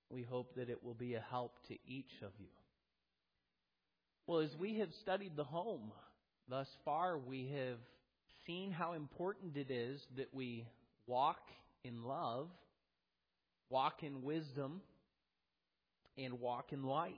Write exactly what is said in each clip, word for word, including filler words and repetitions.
We hope that it will be a help to each of you. Well, as we have studied the home thus far, we have seen how important it is that we walk in love, walk in wisdom, and walk in light.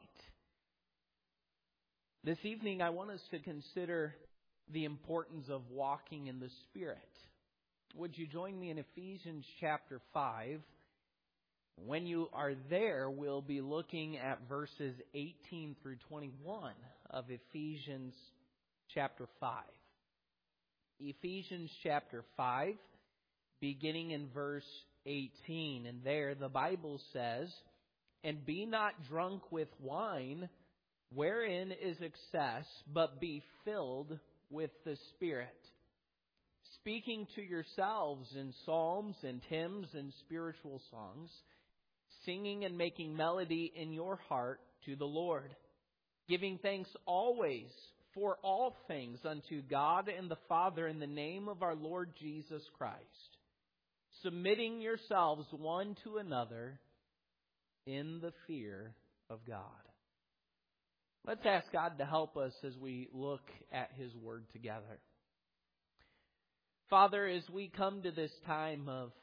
This evening, I want us to consider the importance of walking in the Spirit. Would you join me in Ephesians chapter five? When you are there, we'll be looking at verses eighteen through twenty-one of Ephesians chapter five. Ephesians chapter five, beginning in verse eighteen. And there the Bible says, "And be not drunk with wine, wherein is excess, but be filled with the Spirit, speaking to yourselves in psalms and hymns and spiritual songs, singing and making melody in your heart to the Lord, giving thanks always for all things unto God and the Father in the name of our Lord Jesus Christ, submitting yourselves one to another in the fear of God." Let's ask God to help us as we look at His Word together. Father, as we come to this time of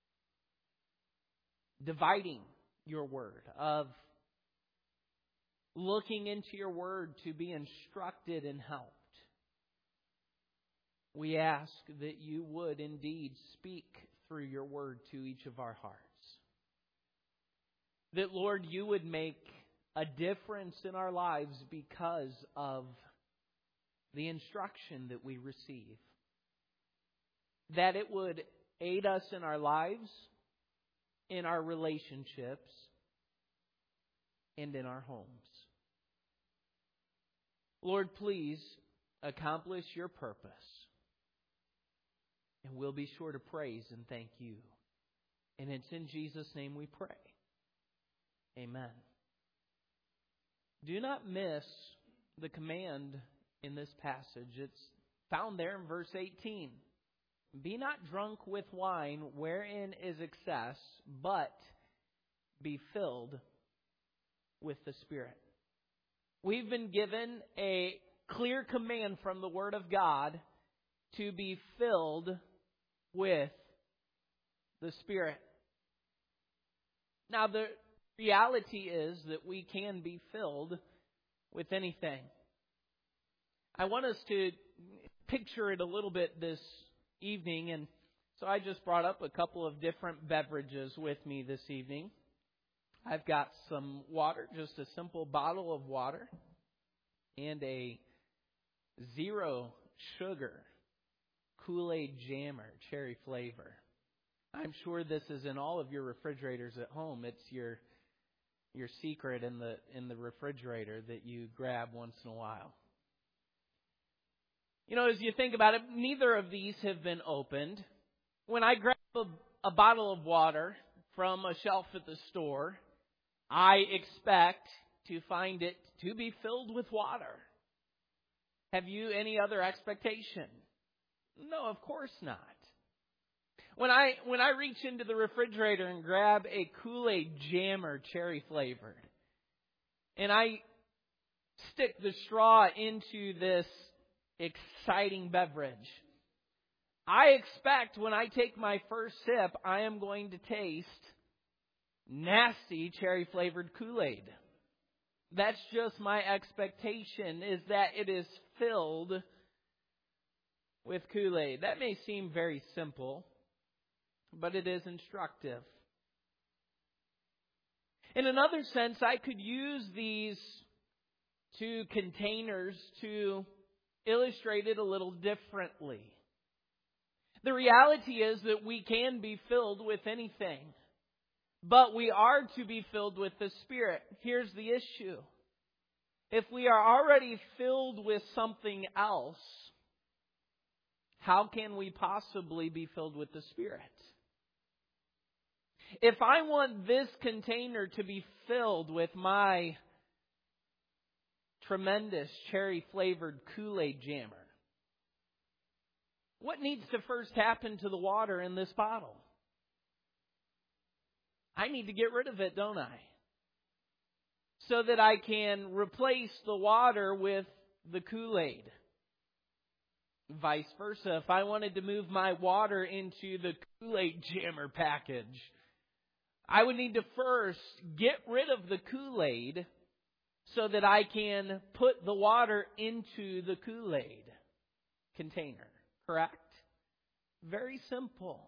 dividing your Word, of looking into your Word to be instructed and helped, we ask that you would indeed speak through your Word to each of our hearts. That, Lord, you would make a difference in our lives because of the instruction that we receive. That it would aid us in our lives, in our relationships, and in our homes. Lord, please accomplish your purpose. And we'll be sure to praise and thank you. And it's in Jesus' name we pray. Amen. Do not miss the command in this passage. It's found there in verse eighteen. "Be not drunk with wine, wherein is excess, but be filled with the Spirit." We've been given a clear command from the Word of God to be filled with the Spirit. Now, the reality is that we can be filled with anything. I want us to picture it a little bit this evening, and so I just brought up a couple of different beverages with me this evening. I've got some water, just a simple bottle of water, and a zero sugar Kool-Aid Jammer, cherry flavor. I'm sure this is in all of your refrigerators at home. It's your your secret in the in the refrigerator that you grab once in a while. You know, as you think about it, neither of these have been opened. When I grab a, a bottle of water from a shelf at the store, I expect to find it to be filled with water. Have you any other expectation? No, of course not. When I when I reach into the refrigerator and grab a Kool-Aid Jammer, cherry flavored, and I stick the straw into this exciting beverage, I expect when I take my first sip, I am going to taste nasty cherry flavored Kool-Aid. That's just my expectation, is that it is filled with Kool-Aid. That may seem very simple, but it is instructive. In another sense, I could use these two containers to illustrate it a little differently. The reality is that we can be filled with anything, but we are to be filled with the Spirit. Here's the issue. If we are already filled with something else, how can we possibly be filled with the Spirit? If I want this container to be filled with my tremendous cherry-flavored Kool-Aid Jammer, what needs to first happen to the water in this bottle? I need to get rid of it, don't I? so that I can replace the water with the Kool-Aid. Vice versa, if I wanted to move my water into the Kool-Aid jammer package, I would need to first get rid of the Kool-Aid so that I can put the water into the Kool-Aid container. Correct? Very simple.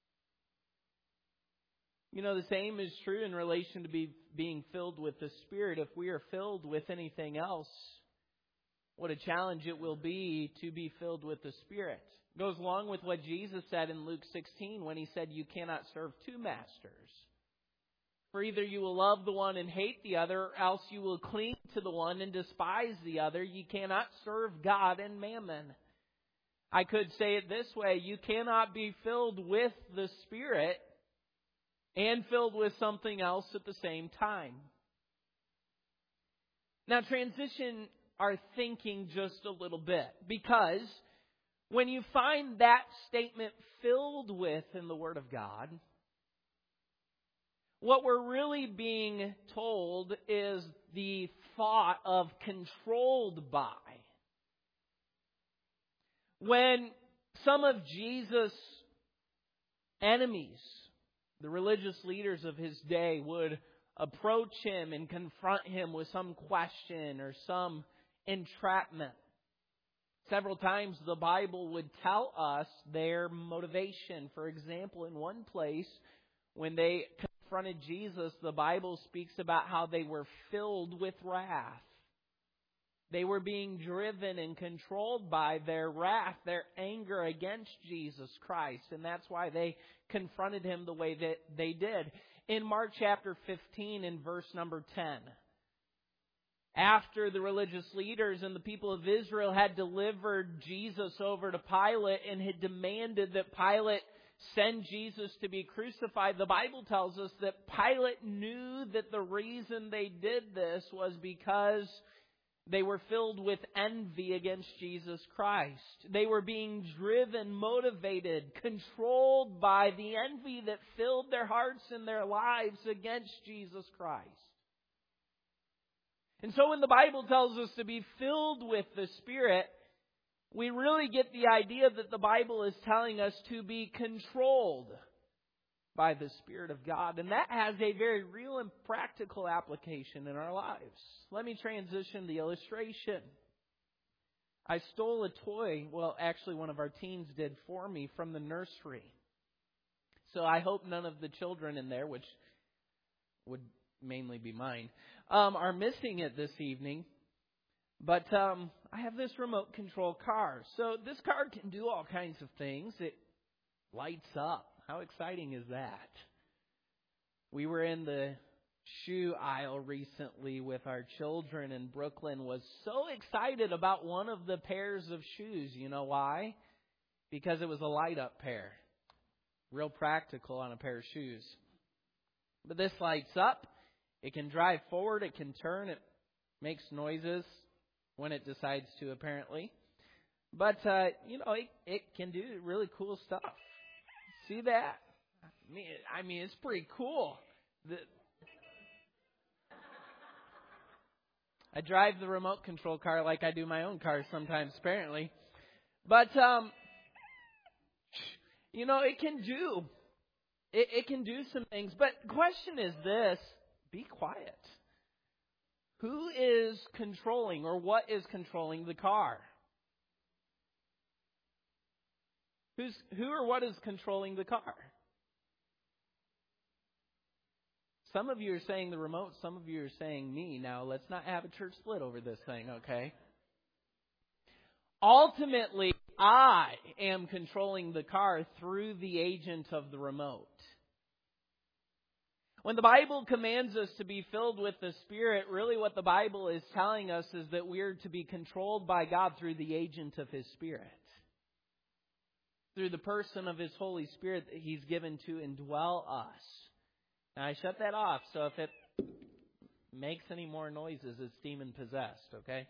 You know, the same is true in relation to be, being filled with the Spirit. If we are filled with anything else, what a challenge it will be to be filled with the Spirit. It goes along with what Jesus said in Luke sixteen when He said, you cannot serve two masters. For either you will love the one and hate the other, or else you will cling to the one and despise the other. You cannot serve God and mammon. I could say it this way. You cannot be filled with the Spirit and filled with something else at the same time. Now, transition our thinking just a little bit, because when you find that statement filled with in the Word of God, what we're really being told is the thought of controlled by. When some of Jesus' enemies, the religious leaders of His day, would approach Him and confront Him with some question or some entrapment, several times the Bible would tell us their motivation. For example, in one place, when they confronted Jesus, the Bible speaks about how they were filled with wrath. They were being driven and controlled by their wrath, their anger against Jesus Christ. And that's why they confronted Him the way that they did. In Mark chapter fifteen, in verse number ten, after the religious leaders and the people of Israel had delivered Jesus over to Pilate and had demanded that Pilate send Jesus to be crucified, the Bible tells us that Pilate knew that the reason they did this was because they were filled with envy against Jesus Christ. They were being driven, motivated, controlled by the envy that filled their hearts and their lives against Jesus Christ. And so when the Bible tells us to be filled with the Spirit, we really get the idea that the Bible is telling us to be controlled by the Spirit of God. And that has a very real and practical application in our lives. Let me transition the illustration. I stole a toy, well, actually one of our teens did for me, from the nursery. So I hope none of the children in there, which would mainly be mine, um, are missing it this evening. But um, I have this remote control car. So this car can do all kinds of things. It lights up. How exciting is that? We were in the shoe aisle recently with our children, and Brooklyn was so excited about one of the pairs of shoes. You know why? Because it was a light-up pair. Real practical on a pair of shoes. But this lights up. It can drive forward. It can turn. It makes noises when it decides to, apparently. But, uh, you know, it, it can do really cool stuff. See that? I mean, I mean it's pretty cool. The, I drive the remote control car like I do my own cars sometimes, apparently. But, um, you know, it can do, it, it can do some things. But the question is this, be quiet. Who is controlling, or what is controlling the car? Who's, who or what is controlling the car? Some of you are saying the remote, some of you are saying me. Now, let's not have a church split over this thing, okay? Ultimately, I am controlling the car through the agent of the remote. When the Bible commands us to be filled with the Spirit, really what the Bible is telling us is that we are to be controlled by God through the agent of His Spirit. Through the person of His Holy Spirit that He's given to indwell us. Now, I shut that off, so if it makes any more noises, it's demon-possessed, okay?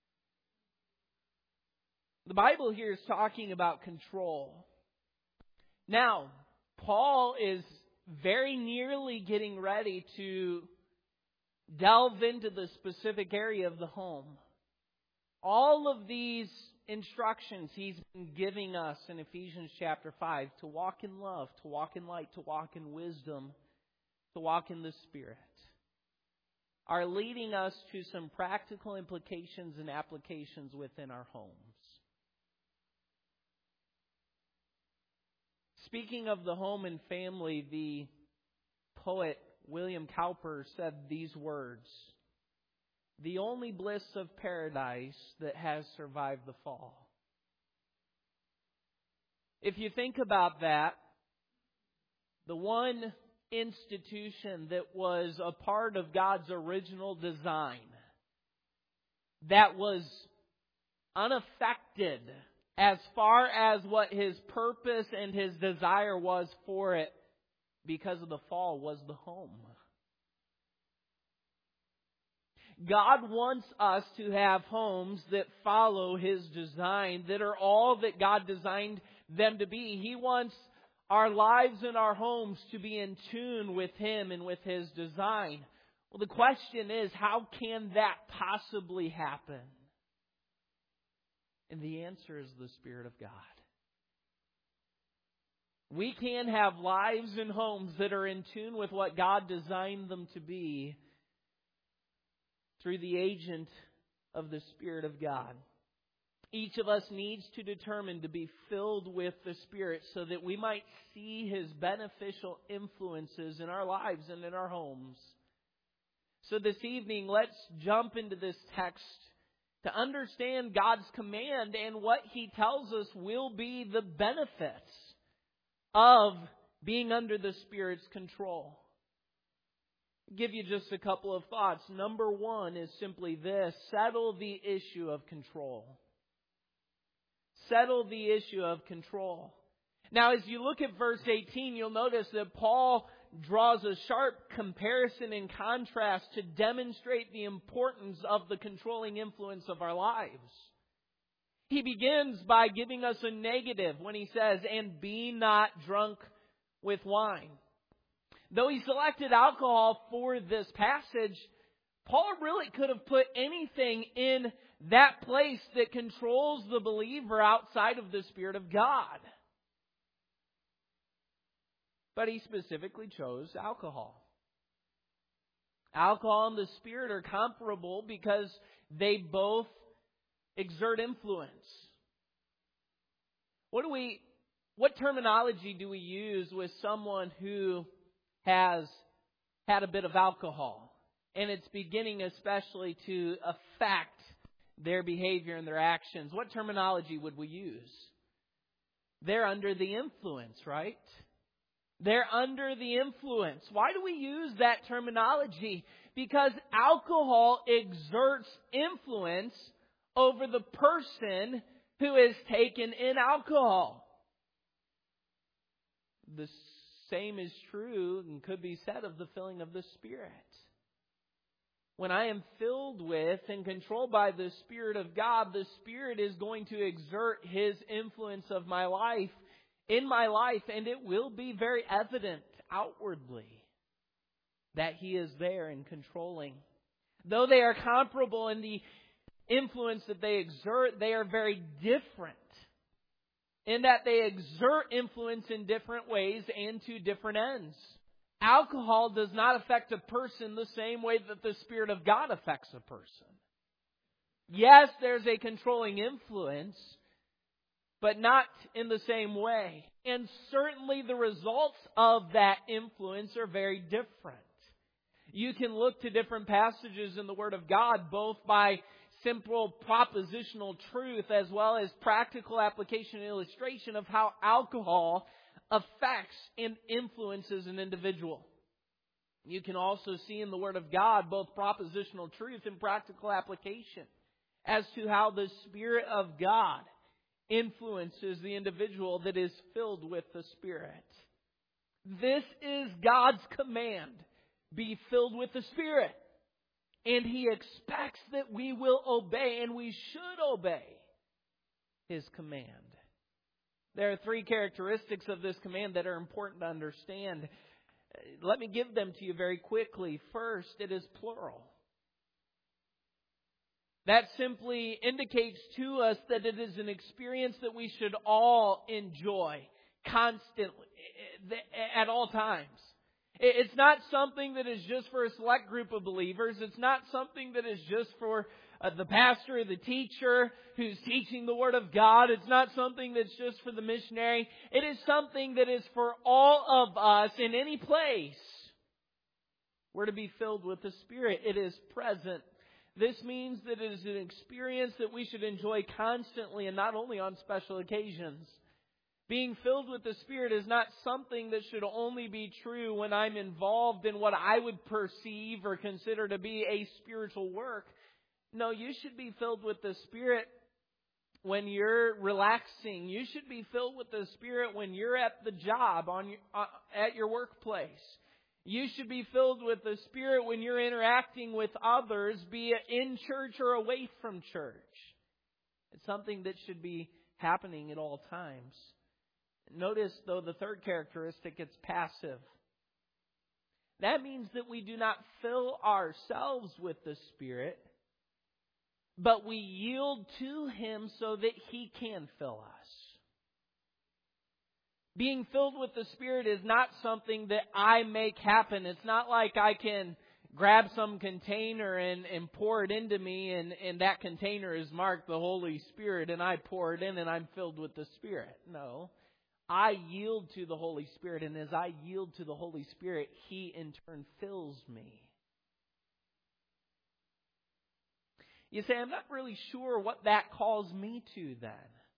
The Bible here is talking about control. Now, Paul is very nearly getting ready to delve into the specific area of the home. All of these instructions he's been giving us in Ephesians chapter five, to walk in love, to walk in light, to walk in wisdom, to walk in the Spirit, are leading us to some practical implications and applications within our homes. Speaking of the home and family, the poet William Cowper said these words: "The only bliss of paradise that has survived the fall." If you think about that, the one institution that was a part of God's original design, that was unaffected as far as what His purpose and His desire was for it because of the fall, was the home. God wants us to have homes that follow His design, that are all that God designed them to be. He wants our lives and our homes to be in tune with Him and with His design. Well, the question is, how can that possibly happen? And the answer is the Spirit of God. We can have lives and homes that are in tune with what God designed them to be through the agent of the Spirit of God. Each of us needs to determine to be filled with the Spirit so that we might see His beneficial influences in our lives and in our homes. So this evening, let's jump into this text to understand God's command and what He tells us will be the benefits of being under the Spirit's control. I'll give you just a couple of thoughts. Number one is simply this: settle the issue of control. Settle the issue of control. Now, as you look at verse eighteen, you'll notice that Paul draws a sharp comparison and contrast to demonstrate the importance of the controlling influence of our lives. He begins by giving us a negative when he says, "And be not drunk with wine." Though he selected alcohol for this passage, Paul really could have put anything in that place that controls the believer outside of the Spirit of God. But he specifically chose alcohol. Alcohol and the Spirit are comparable because they both exert influence. What do we, what terminology do we use with someone who has had a bit of alcohol and it's beginning especially to affect their behavior and their actions? What terminology would we use? They're under the influence, right? They're under the influence. Why do we use that terminology? Because alcohol exerts influence over the person who is taken in alcohol. The same is true and could be said of the filling of the Spirit. When I am filled with and controlled by the Spirit of God, the Spirit is going to exert His influence of my life, in my life, and it will be very evident outwardly that He is there and controlling. Though they are comparable in the influence that they exert, they are very different in that they exert influence in different ways and to different ends. Alcohol does not affect a person the same way that the Spirit of God affects a person. Yes, there's a controlling influence, but not in the same way. And certainly the results of that influence are very different. You can look to different passages in the Word of God, both by simple propositional truth as well as practical application and illustration of how alcohol affects and influences an individual. You can also see in the Word of God both propositional truth and practical application as to how the Spirit of God influences the individual that is filled with the Spirit. This is God's command. Be filled with the Spirit. And He expects that we will obey, and we should obey His command. There are three characteristics of this command that are important to understand. Let me give them to you very quickly. First, it is plural. That simply indicates to us that it is an experience that we should all enjoy constantly, at all times. It's not something that is just for a select group of believers. It's not something that is just for uh, the pastor or the teacher who's teaching the Word of God. It's not something that's just for the missionary. It is something that is for all of us in any place. We're to be filled with the Spirit. It is present. This means that it is an experience that we should enjoy constantly and not only on special occasions. Being filled with the Spirit is not something that should only be true when I'm involved in what I would perceive or consider to be a spiritual work. No, you should be filled with the Spirit when you're relaxing. You should be filled with the Spirit when you're at the job, on your, uh, at your workplace. You should be filled with the Spirit when you're interacting with others, be it in church or away from church. It's something that should be happening at all times. Notice, though, the third characteristic, it's passive. That means that we do not fill ourselves with the Spirit, but we yield to Him so that He can fill us. Being filled with the Spirit is not something that I make happen. It's not like I can grab some container and, and pour it into me, and, and that container is marked the Holy Spirit, and I pour it in and I'm filled with the Spirit. No. I yield to the Holy Spirit, and as I yield to the Holy Spirit, He in turn fills me. You say, I'm not really sure what that calls me to then.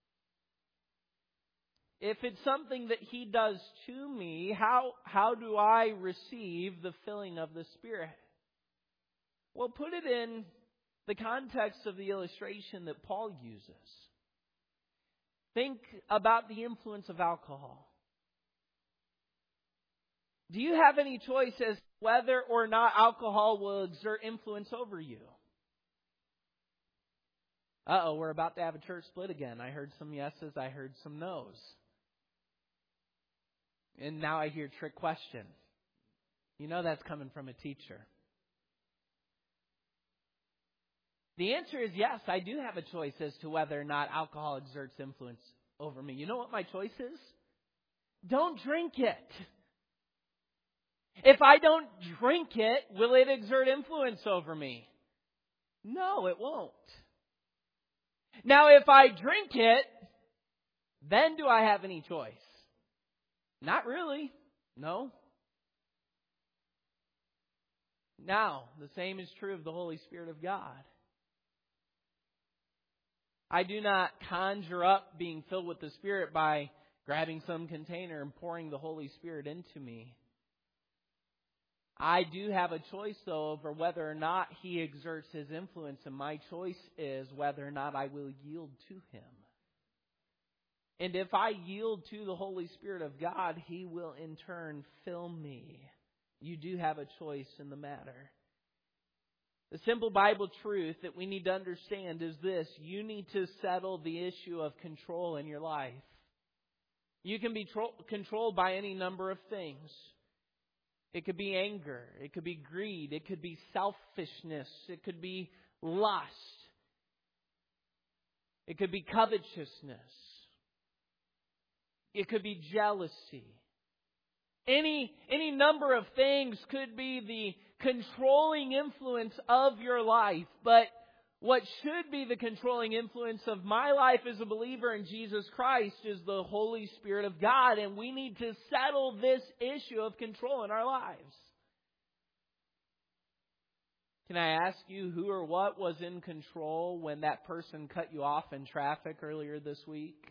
If it's something that He does to me, how, how do I receive the filling of the Spirit? Well, put it in the context of the illustration that Paul uses. Think about the influence of alcohol. Do you have any choice as to whether or not alcohol will exert influence over you? Uh-oh, we're about to have a church split again. I heard some yeses, I heard some no's. And now I hear trick question. You know that's coming from a teacher. The answer is yes, I do have a choice as to whether or not alcohol exerts influence over me. You know what my choice is? Don't drink it. If I don't drink it, will it exert influence over me? No, it won't. Now, if I drink it, then do I have any choice? Not really. No. Now, the same is true of the Holy Spirit of God. I do not conjure up being filled with the Spirit by grabbing some container and pouring the Holy Spirit into me. I do have a choice, though, over whether or not He exerts His influence, and my choice is whether or not I will yield to Him. And if I yield to the Holy Spirit of God, He will in turn fill me. You do have a choice in the matter. The simple Bible truth that we need to understand is this: you need to settle the issue of control in your life. You can be tro- controlled by any number of things. It could be anger. It could be greed. It could be selfishness. It could be lust. It could be covetousness. It could be jealousy. Any, any number of things could be the controlling influence of your life. But what should be the controlling influence of my life as a believer in Jesus Christ is the Holy Spirit of God. And we need to settle this issue of control in our lives. Can I ask you who or what was in control when that person cut you off in traffic earlier this week?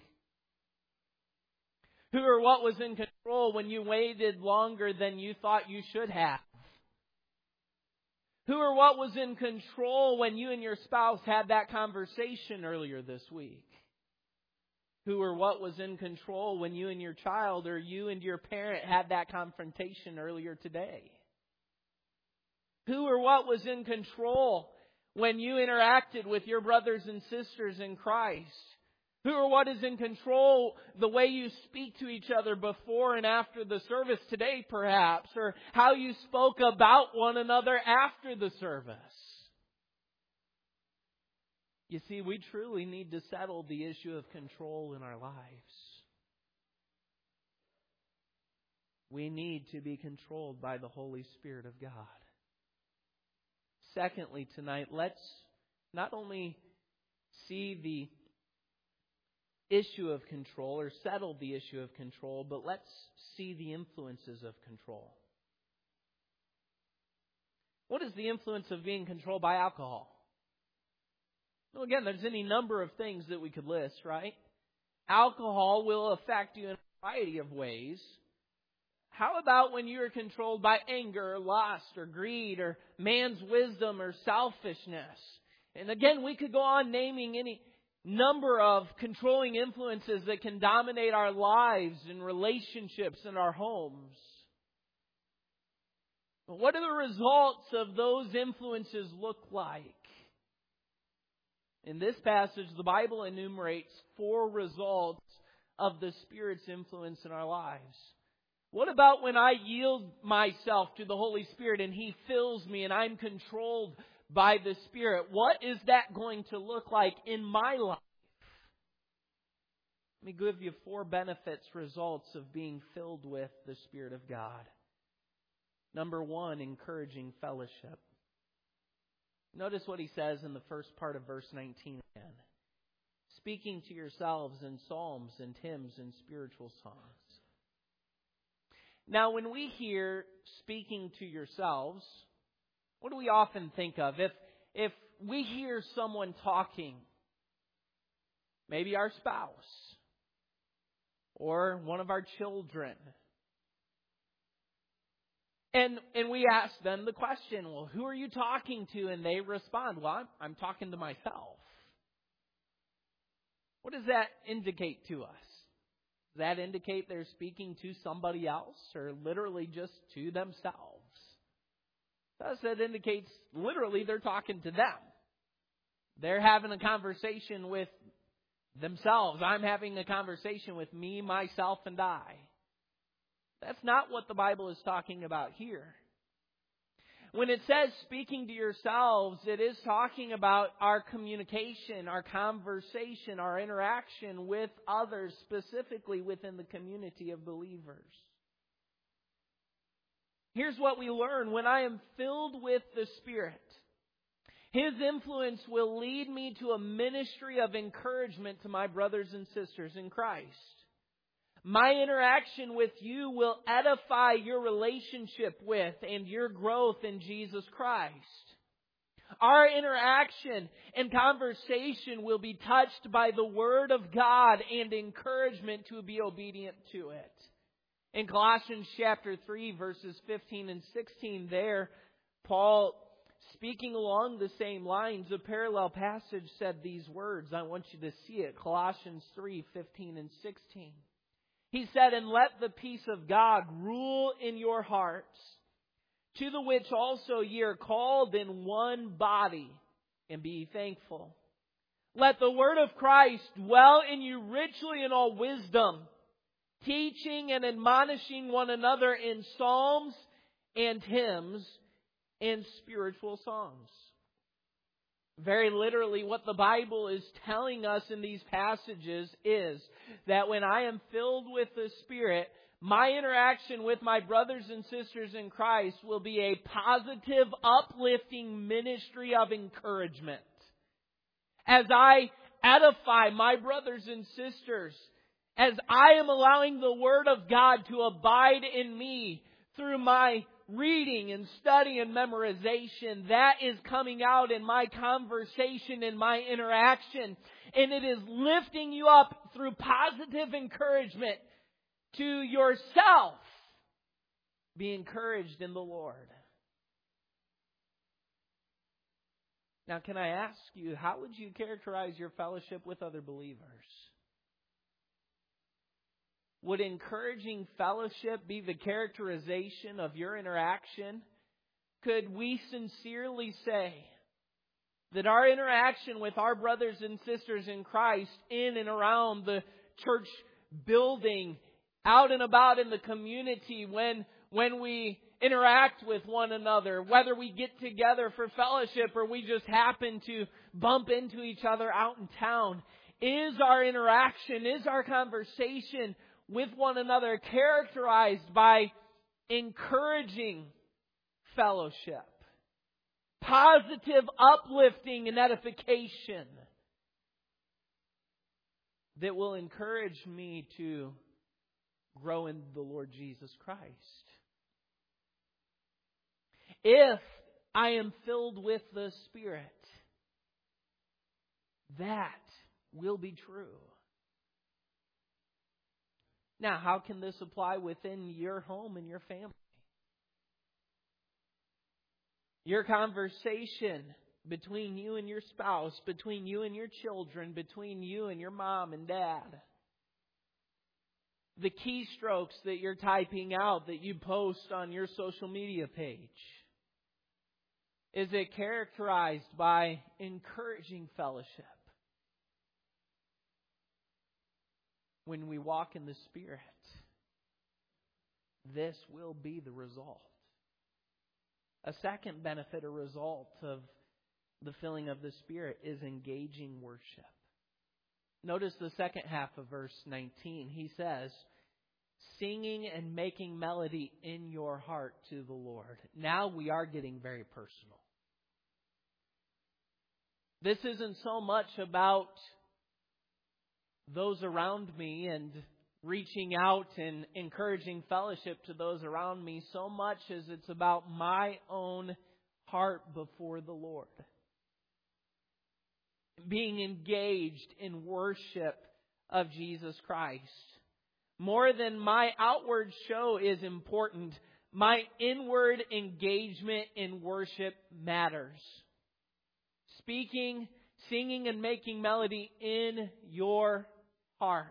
Who or what was in control when you waited longer than you thought you should have? Who or what was in control when you and your spouse had that conversation earlier this week? Who or what was in control when you and your child or you and your parent had that confrontation earlier today? Who or what was in control when you interacted with your brothers and sisters in Christ? Who or what is in control the way you speak to each other before and after the service today, perhaps, or how you spoke about one another after the service? You see, we truly need to settle the issue of control in our lives. We need to be controlled by the Holy Spirit of God. Secondly, tonight, let's not only see the issue of control or settle the issue of control, but let's see the influences of control. What is the influence of being controlled by alcohol? Well, again, there's any number of things that we could list, right? Alcohol will affect you in a variety of ways. How about when you are controlled by anger or lust or greed or man's wisdom or selfishness? And again, we could go on naming any number of controlling influences that can dominate our lives and relationships in our homes. But what do the results of those influences look like? In this passage, the Bible enumerates four results of the Spirit's influence in our lives. What about when I yield myself to the Holy Spirit and He fills me and I'm controlled by the Spirit? What is that going to look like in my life? Let me give you four benefits, results of being filled with the Spirit of God. Number one, encouraging fellowship. Notice what he says in the first part of verse nineteen again. Speaking to yourselves in psalms and hymns and spiritual songs. Now, when we hear speaking to yourselves, what do we often think of? If if we hear someone talking, maybe our spouse or one of our children, and and we ask them the question, well, who are you talking to? And they respond, well, I'm, I'm talking to myself. What does that indicate to us? Does that indicate they're speaking to somebody else or literally just to themselves? Thus, that indicates literally they're talking to them. They're having a conversation with themselves. I'm having a conversation with me, myself, and I. That's not what the Bible is talking about here. When it says speaking to yourselves, it is talking about our communication, our conversation, our interaction with others, specifically within the community of believers. Here's what we learn. When I am filled with the Spirit, His influence will lead me to a ministry of encouragement to my brothers and sisters in Christ. My interaction with you will edify your relationship with and your growth in Jesus Christ. Our interaction and conversation will be touched by the Word of God and encouragement to be obedient to it. In Colossians chapter three, verses fifteen and sixteen, there, Paul, speaking along the same lines, a parallel passage said these words. I want you to see it. Colossians three, fifteen and sixteen. He said, and let the peace of God rule in your hearts, to the which also ye are called in one body, and be ye thankful. Let the word of Christ dwell in you richly in all wisdom, teaching and admonishing one another in psalms and hymns and spiritual songs. Very literally, what the Bible is telling us in these passages is that when I am filled with the Spirit, my interaction with my brothers and sisters in Christ will be a positive, uplifting ministry of encouragement. As I edify my brothers and sisters, as I am allowing the Word of God to abide in me through my reading and study and memorization, that is coming out in my conversation, in my interaction. And it is lifting you up through positive encouragement to yourself. Be encouraged in the Lord. Now, can I ask you, how would you characterize your fellowship with other believers? Would encouraging fellowship be the characterization of your interaction? Could we sincerely say That our interaction with our brothers and sisters in Christ in and around the church building, out and about in the community, when when we interact with one another, whether we get together for fellowship or we just happen to bump into each other out in town, is our interaction, is our conversation with one another characterized by encouraging fellowship, positive uplifting and edification that will encourage me to grow in the Lord Jesus Christ? If I am filled with the Spirit, that will be true. Now, how can this apply within your home and your family? Your conversation between you and your spouse, between you and your children, between you and your mom and dad. The keystrokes that you're typing out that you post on your social media page. Is it characterized by encouraging fellowship? When we walk in the Spirit, this will be the result. A second benefit or result of the filling of the Spirit is engaging worship. Notice the second half of verse nineteen. He says, singing and making melody in your heart to the Lord. Now we are getting very personal. This isn't so much about those around me and reaching out and encouraging fellowship to those around me, so much as it's about my own heart before the Lord. Being engaged in worship of Jesus Christ. More than my outward show is important, my inward engagement in worship matters. Speaking, singing, and making melody in your heart.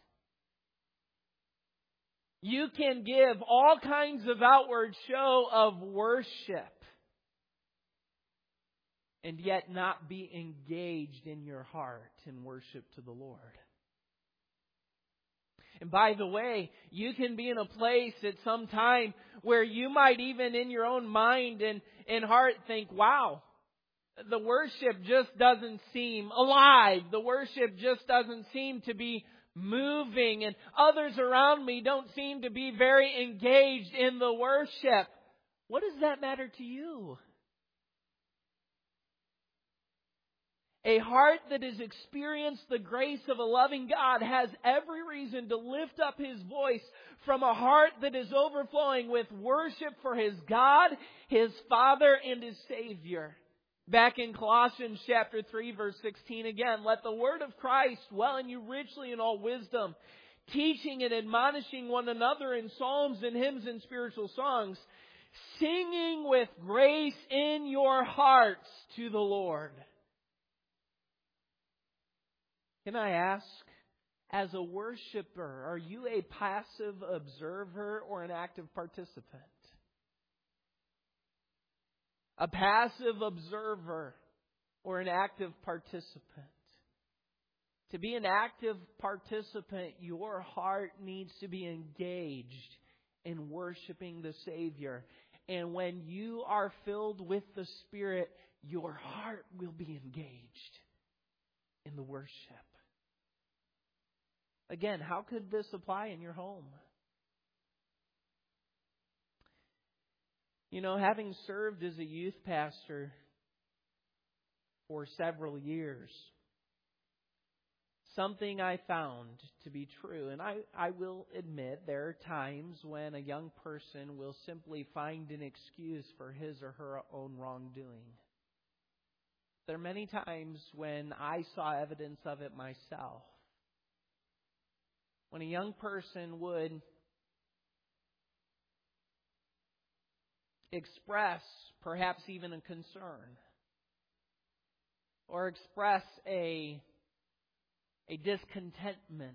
You can give all kinds of outward show of worship and yet not be engaged in your heart in worship to the Lord. And by the way, you can be in a place at some time where you might even in your own mind and, and heart think, wow, the worship just doesn't seem alive. The worship just doesn't seem to be moving. And others around me don't seem to be very engaged in the worship. What does that matter to you? A heart that has experienced the grace of a loving God has every reason to lift up his voice from a heart that is overflowing with worship for his God, his Father, and his Savior. Back in Colossians chapter three, verse sixteen again, let the word of Christ dwell in you richly in all wisdom, teaching and admonishing one another in psalms and hymns and spiritual songs, singing with grace in your hearts to the Lord. Can I ask, as a worshiper, are you a passive observer or an active participant? A passive observer or an active participant? To be an active participant, your heart needs to be engaged in worshiping the Savior. And when you are filled with the Spirit, your heart will be engaged in the worship. Again, how could this apply in your home? You know, having served as a youth pastor for several years, something I found to be true, and I, I will admit there are times when a young person will simply find an excuse for his or her own wrongdoing. There are many times when I saw evidence of it myself. When a young person would express perhaps even a concern or express a, a discontentment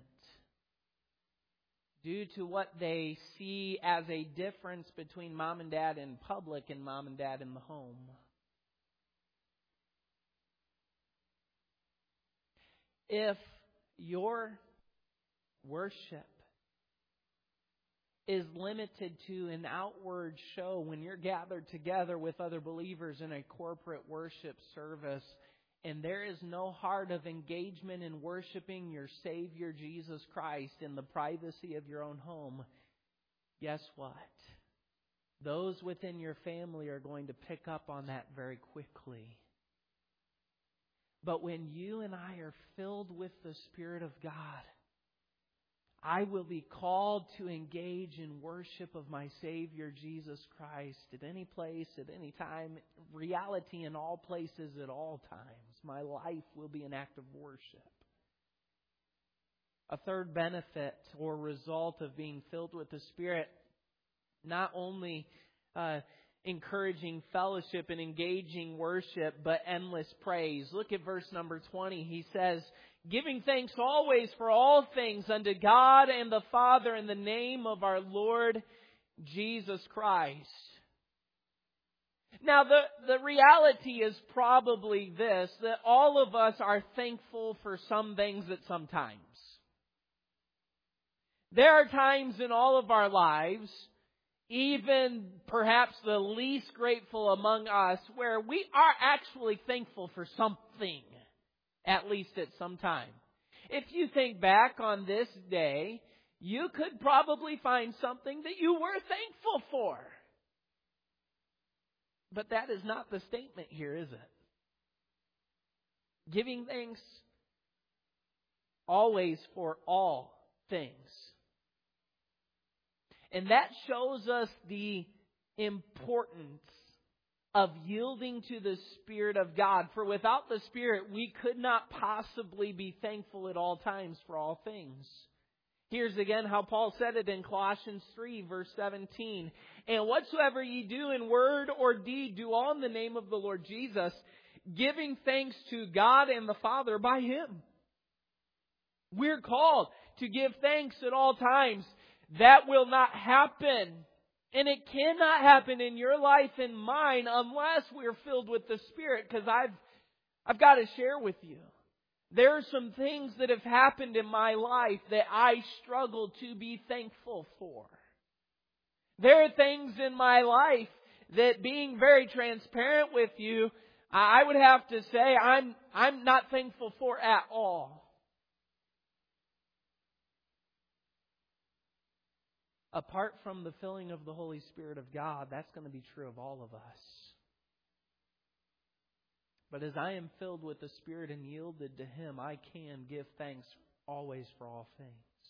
due to what they see as a difference between mom and dad in public and mom and dad in the home. if your worship is limited to an outward show when you're gathered together with other believers in a corporate worship service, and there is no heart of engagement in worshiping your Savior Jesus Christ in the privacy of your own home, guess what? Those within your family are going to pick up on that very quickly. But when you and I are filled with the Spirit of God, I will be called to engage in worship of my Savior Jesus Christ at any place, at any time, reality in all places at all times. My life will be an act of worship. A third benefit or result of being filled with the Spirit, not only uh, encouraging fellowship and engaging worship, but endless praise. Look at verse number twenty. He says, giving thanks always for all things unto God and the Father in the name of our Lord Jesus Christ. Now, the, the reality is probably this, that all of us are thankful for some things at some times. There are times in all of our lives, even perhaps the least grateful among us, where we are actually thankful for something, at least at some time. If you think back on this day, you could probably find something that you were thankful for. But that is not the statement here, is it? Giving thanks always for all things. And that shows us the importance of yielding to the Spirit of God. For without the Spirit, we could not possibly be thankful at all times for all things. Here's again how Paul said it in Colossians three, verse seventeen. And whatsoever ye do in word or deed, do all in the name of the Lord Jesus, giving thanks to God and the Father by Him. We're called to give thanks at all times. That will not happen. And it cannot happen in your life and mine unless we're filled with the Spirit. Because I've, I've got to share with you. There are some things that have happened in my life that I struggle to be thankful for. There are things in my life that, being very transparent with you, I would have to say I'm, I'm not thankful for at all. Apart from the filling of the Holy Spirit of God, that's going to be true of all of us. But as I am filled with the Spirit and yielded to Him, I can give thanks always for all things.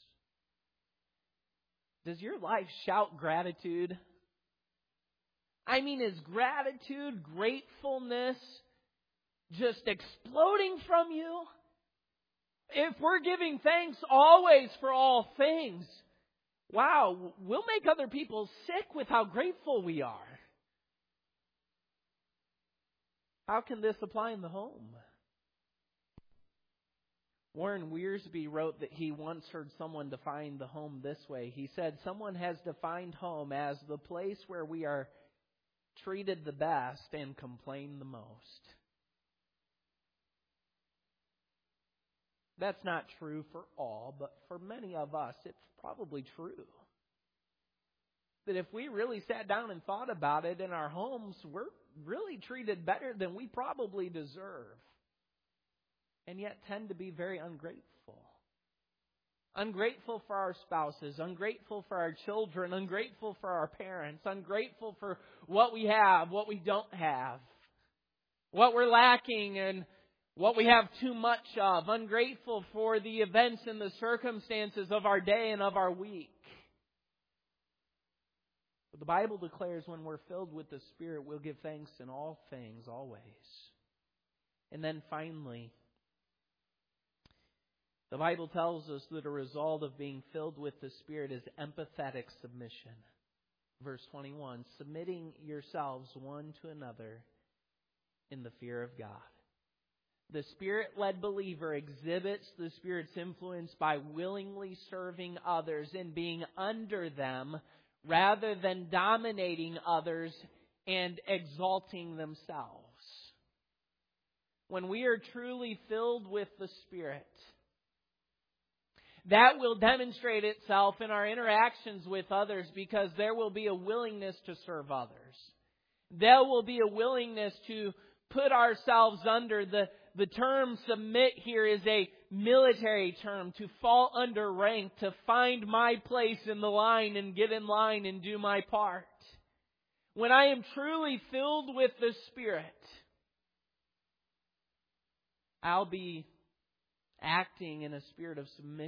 Does your life shout gratitude? I mean, is gratitude, gratefulness just exploding from you? If we're giving thanks always for all things, wow, we'll make other people sick with how grateful we are. How can this apply in the home? Warren Wiersbe wrote that he once heard someone define the home this way. He said, someone has defined home as the place where we are treated the best and complain the most. That's not true for all, but for many of us, it's probably true. That if we really sat down and thought about it in our homes, we're really treated better than we probably deserve. And yet tend to be very ungrateful. Ungrateful for our spouses, ungrateful for our children, ungrateful for our parents, ungrateful for what we have, what we don't have, what we're lacking and what we have too much of, ungrateful for the events and the circumstances of our day and of our week. But the Bible declares when we're filled with the Spirit, we'll give thanks in all things, always. And then finally, the Bible tells us that a result of being filled with the Spirit is empathetic submission. Verse twenty-one, submitting yourselves one to another in the fear of God. The Spirit-led believer exhibits the Spirit's influence by willingly serving others and being under them rather than dominating others and exalting themselves. When we are truly filled with the Spirit, That will demonstrate itself in our interactions with others because there will be a willingness to serve others. There will be a willingness to put ourselves under. The, the term submit here is a military term, to fall under rank, to find my place in the line and get in line and do my part. When I am truly filled with the Spirit, I'll be acting in a spirit of submission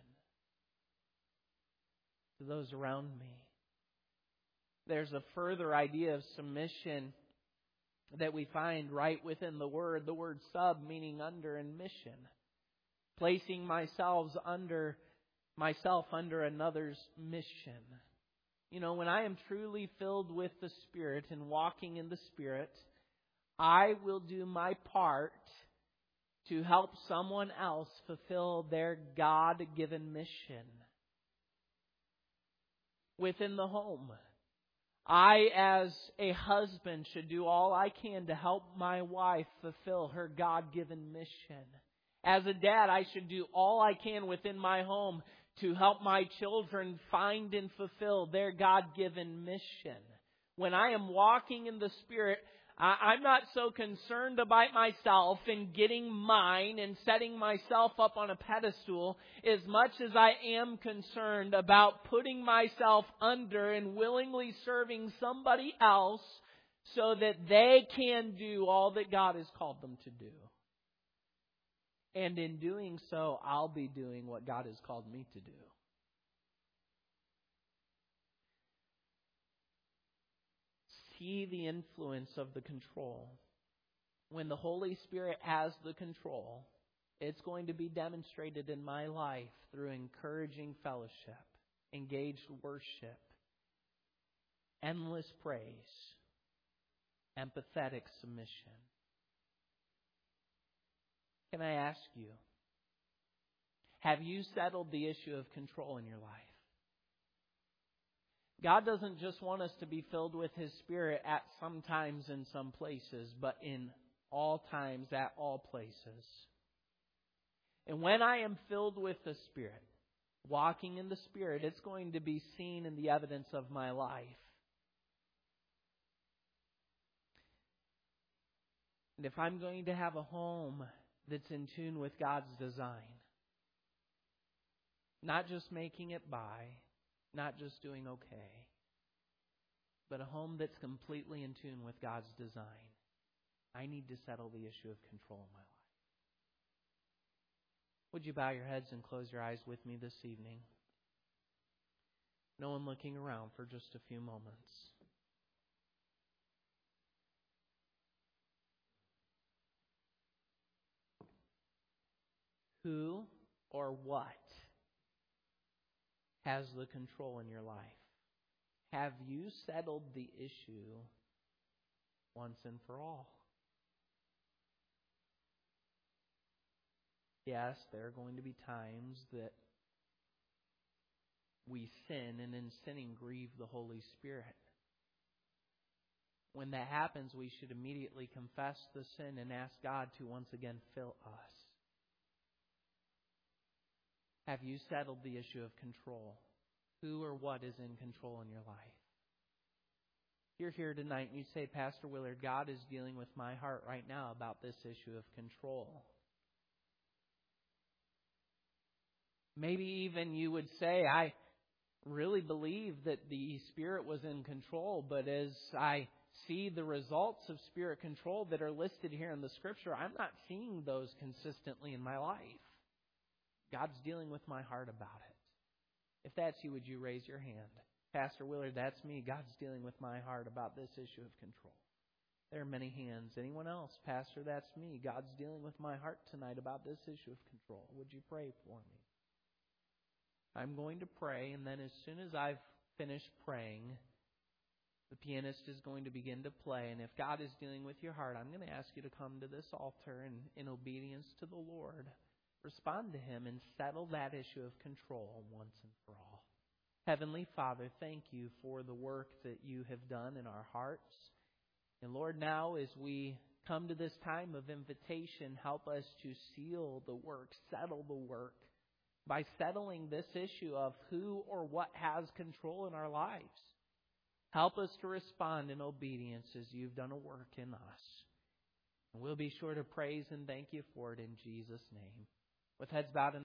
to those around me. There's a further idea of submission that we find right within the word, the word sub meaning under, and mission. Placing myself under myself under another's mission. You know, when I am truly filled with the Spirit and walking in the Spirit, I will do my part to help someone else fulfill their God-given mission. Within the home, I, as a husband, should do all I can to help my wife fulfill her God-given mission. As a dad, I should do all I can within my home to help my children find and fulfill their God-given mission. When I am walking in the Spirit, I'm not so concerned about myself and getting mine and setting myself up on a pedestal as much as I am concerned about putting myself under and willingly serving somebody else so that they can do all that God has called them to do. And in doing so, I'll be doing what God has called me to do. See the influence of the control. When the Holy Spirit has the control, it's going to be demonstrated in my life through encouraging fellowship, engaged worship, endless praise, empathetic submission. Can I ask you, have you settled the issue of control in your life? God doesn't just want us to be filled with His Spirit at some times in some places, but in all times at all places. And when I am filled with the Spirit, walking in the Spirit, it's going to be seen in the evidence of my life. And if I'm going to have a home that's in tune with God's design, not just making it by, not just doing okay, but a home that's completely in tune with God's design, I need to settle the issue of control in my life. Would you bow your heads and close your eyes with me this evening? No one looking around for just a few moments. Who or what has the control in your life? Have you settled the issue once and for all? Yes, there are going to be times that we sin, and in sinning grieve the Holy Spirit. When that happens, we should immediately confess the sin and ask God to once again fill us. Have you settled the issue of control? Who or what is in control in your life? You're here tonight and you say, Pastor Willard, God is dealing with my heart right now about this issue of control. Maybe even you would say, I really believe that the Spirit was in control, but as I see the results of Spirit control that are listed here in the Scripture, I'm not seeing those consistently in my life. God's dealing with my heart about it. If that's you, would you raise your hand? Pastor Willard, that's me. God's dealing with my heart about this issue of control. There are many hands. Anyone else? Pastor, that's me. God's dealing with my heart tonight about this issue of control. Would you pray for me? I'm going to pray, and then as soon as I've finished praying, the pianist is going to begin to play. And if God is dealing with your heart, I'm going to ask you to come to this altar and in obedience to the Lord, respond to Him and settle that issue of control once and for all. Heavenly Father, thank you for the work that you have done in our hearts. And Lord, now as we come to this time of invitation, help us to seal the work, settle the work by settling this issue of who or what has control in our lives. Help us to respond in obedience as you've done a work in us. And we'll be sure to praise and thank you for it in Jesus' name. With heads bowed and